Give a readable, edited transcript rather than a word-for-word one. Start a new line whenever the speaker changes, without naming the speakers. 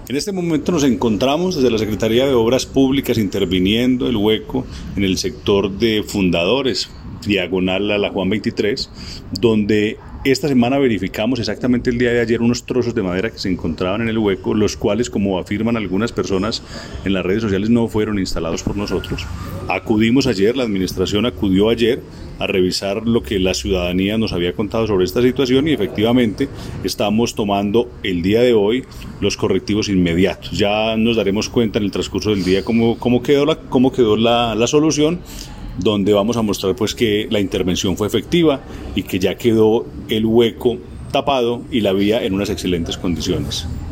En este momento nos encontramos desde la Secretaría de Obras Públicas interviniendo el hueco en el sector de Fundadores, diagonal a la Juan 23, donde esta semana verificamos exactamente el día de ayer unos trozos de madera que se encontraban en el hueco, los cuales, como afirman algunas personas en las redes sociales, no fueron instalados por nosotros. Acudimos ayer, la administración acudió ayer a revisar lo que la ciudadanía nos había contado sobre esta situación y efectivamente estamos tomando el día de hoy los correctivos inmediatos. Ya nos daremos cuenta en el transcurso del día cómo quedó la solución, donde vamos a mostrar pues que la intervención fue efectiva y que ya quedó el hueco tapado y la vía en unas excelentes condiciones.